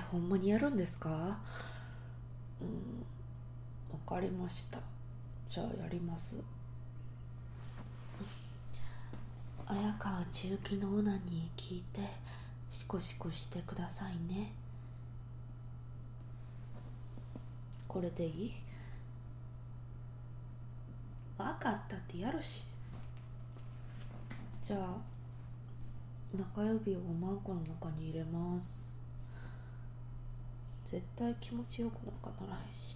ほんまにやるんですか？わかりました。じゃあやります。綾川千雪のオナニー聞いてシコシコしてくださいね。これでいい？分かったってやるし。じゃあ中指をマンコの中に入れます。絶対気持ちよくなんかならへんし。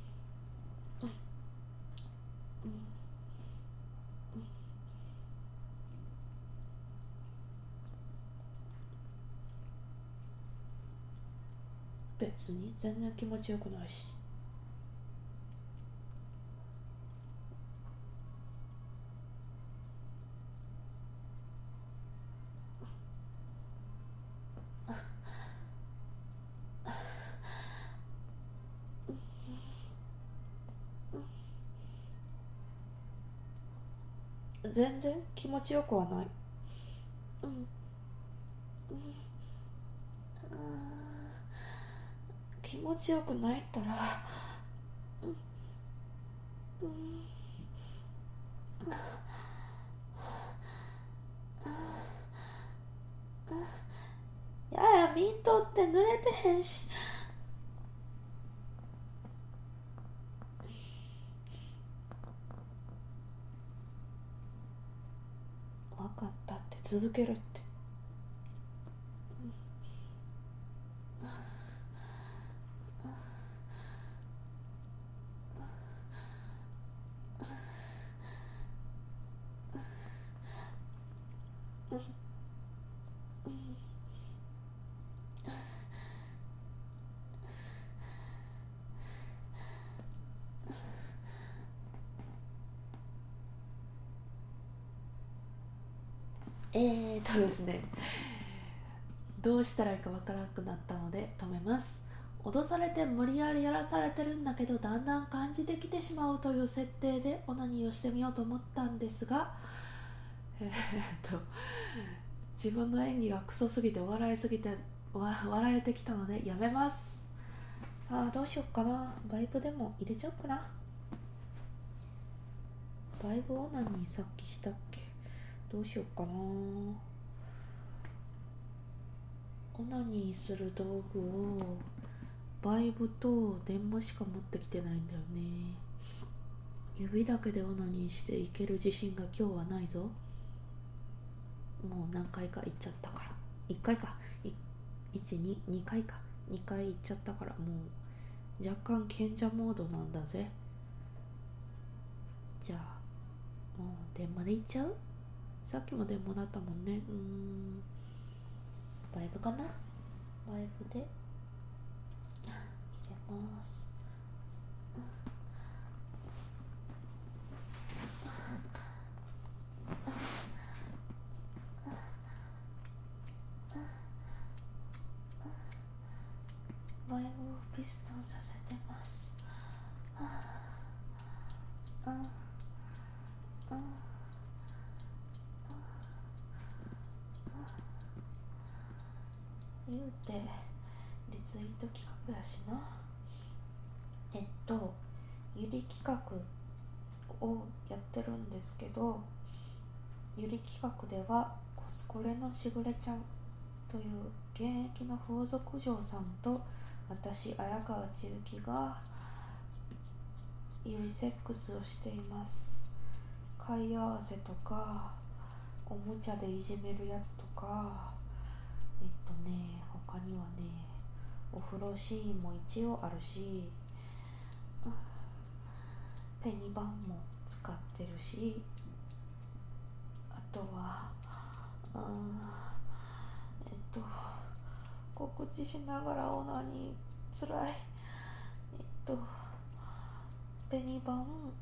別に全然気持ちよくないし。全然気持ちよくはない。気持ちよくないったらややミントって濡れてへんし。分かったって続けるって。ですね、どうしたらいいかわからなくなったので止めます。脅されて無理やりやらされてるんだけどだんだん感じてきてしまうという設定でオナニーをしてみようと思ったんですが、自分の演技がクソすぎて笑えてきたのでやめます。さあどうしよっかな。バイブでも入れちゃおうかな。バイブオナニーさっきしたっけ？どうしようかな。オナニーする道具をバイブと電話しか持ってきてないんだよね。指だけでオナニーしていける自信が今日はないぞ。もう何回か行っちゃったから。1回か。2回か。2回行っちゃったからもう若干賢者モードなんだぜ。じゃあもう電話で行っちゃう？さっきも電話だったもんね。バイブかな。バイブで入れます。バイブをピストンさせてます。言うてリツイート企画やしな。ゆり企画をやってるんですけど、ゆり企画ではコスコレのしぐれちゃんという現役の風俗嬢さんと私綾川千雪がゆりセックスをしています。貝合わせとかおもちゃでいじめるやつとか、他にはね、お風呂シーンも一応あるし、ペニバンも使ってるし、あとは告知しながらオナニーつらい。ペニバン、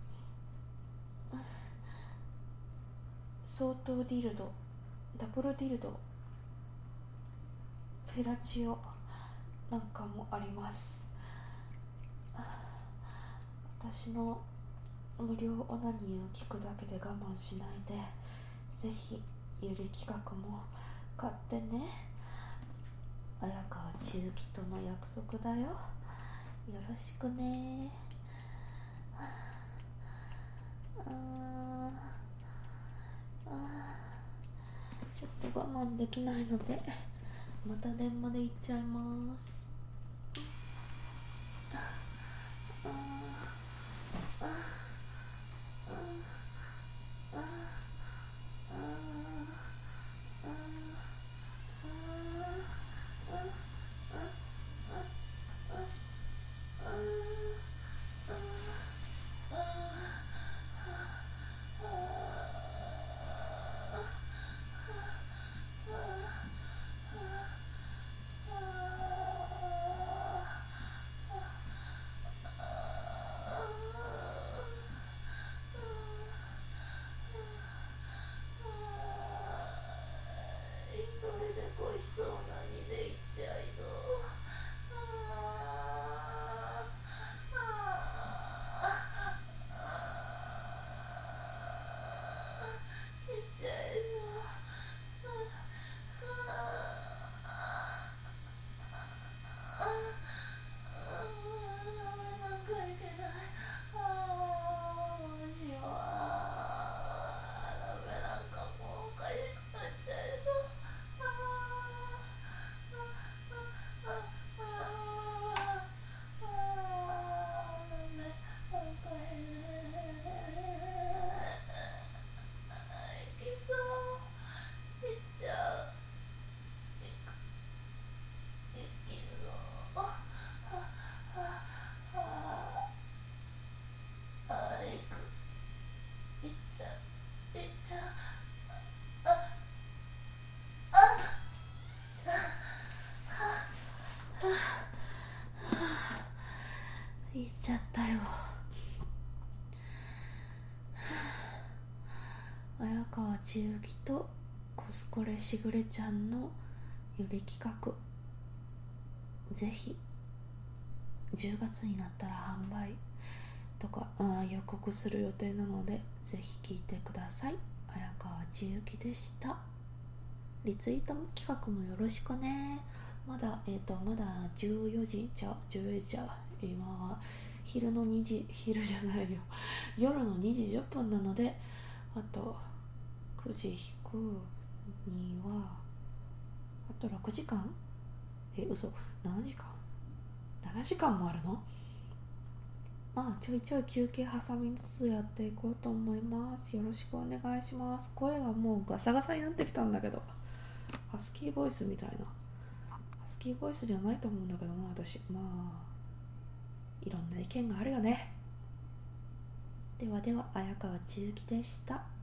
相当ディルド、ダブルディルド、フェラチオなんかもあります。私の無料オナニーを聞くだけで我慢しないで、ぜひゆり企画も買ってね。綾川千雪との約束だよ。よろしくね。ちょっと我慢できないのでまた電話で行っちゃいます。行っちゃったよ。綾川千雪とコスコレしぐれちゃんのより企画、ぜひ10月になったら販売とか予告する予定なので、ぜひ聞いてください。綾川千雪でした。リツイート企画もよろしくね。まだ14時14時今は昼の2時昼じゃないよ夜の2時10分なので、あと9時引くにはあと6時間嘘7時間7時間もあるの。まあちょいちょい休憩挟みつつやっていこうと思います。よろしくお願いします。声がもうガサガサになってきたんだけど、ハスキーボイスみたいな、ハスキーボイスではないと思うんだけどな私。まあいろんな意見があるよね。ではでは、綾川千雪でした。